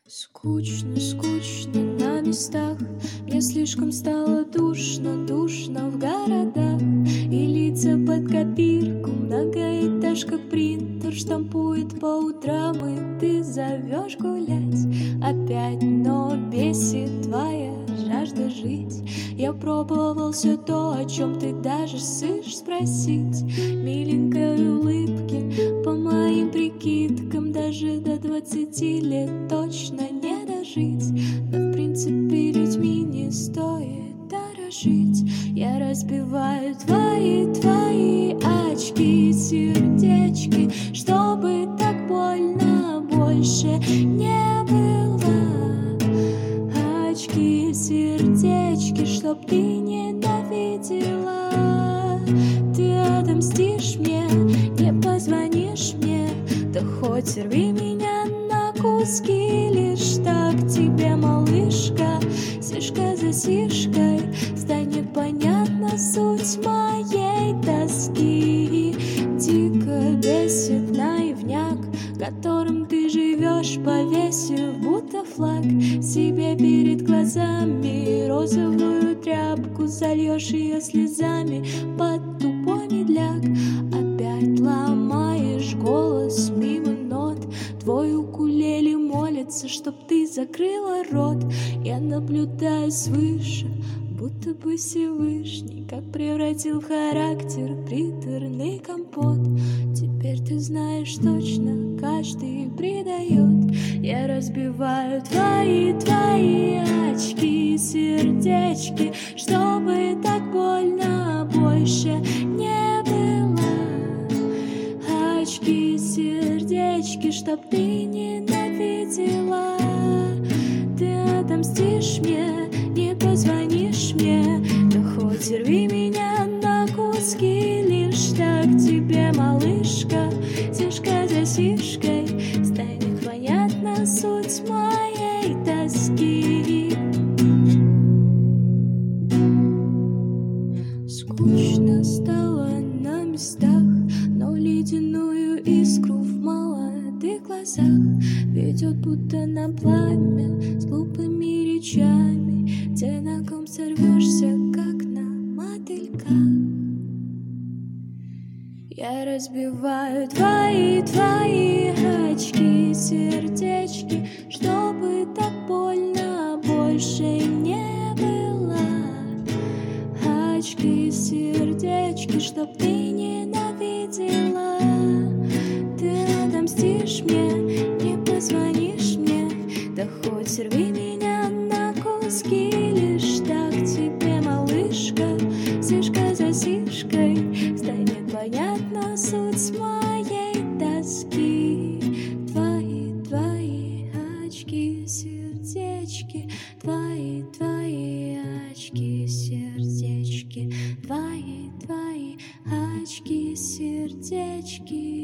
Скучно, скучно на местах. Мне слишком стало душно, душно в городах. И лица под копирку, многоэтажка принтер штампует по утрам. И ты зовешь гулять опять, но бесит твоя жажда жить. Я пробовал все то, о чем ты даже ссышь спросить. Миленькой улыбки, по моим прикидкам, даже до 20 лет точно не дожить. Но в принципе людьми не стоит дорожить. Я разбиваю твои очки, сердечки, чтобы так больно больше не было. Очки, сердечки, чтоб ты ненавидела. Ты отомстишь мне, не позвонишь мне, да хоть рви меня на куски. Лишь так тебе, малышка, сишка за сишкой, станет понятна суть моей тоски. Дико бесит наивняк, которым ты живешь, повесив будто флаг себе перед глазами. Розовую тряпку зальешь ее слезами под тупой медляк. Опять ломаешь голос мимо нот, твой укулеле молится, чтоб ты закрыла рот. Я наблюдаю свыше, будто бы Всевышний как превратил в характер приторный компот. Теперь ты знаешь точно, каждый предает. Я разбиваю твои очки, сердечки, чтобы так больно больше не было. Очки, сердечки, чтоб ты ненавидела. Ты отомстишь мне, не позвонишь мне, да хоть рви меня на куски. Лишь так тебе, малышка, сишка за сишкой, станет понятна суть моей тоски. Скучно стало на местах, но ледяную искру в молодых глазах ведет будто на пламя с глупыми речами. Те, на ком сорвешься, как на мотыльках. Я разбиваю твои очки, сердечки, чтобы так больно больше не было. Очки, сердечки, чтоб ты ненавидела. Ты отомстишь мне, не позвонишь мне, да хоть рви меня на куски. Лишь так тебе, малышка, сишка за сишкой, станет понятна суть моей тоски. Твои очки, сердечки, твои очки, сердечки, твои очки, сердечки.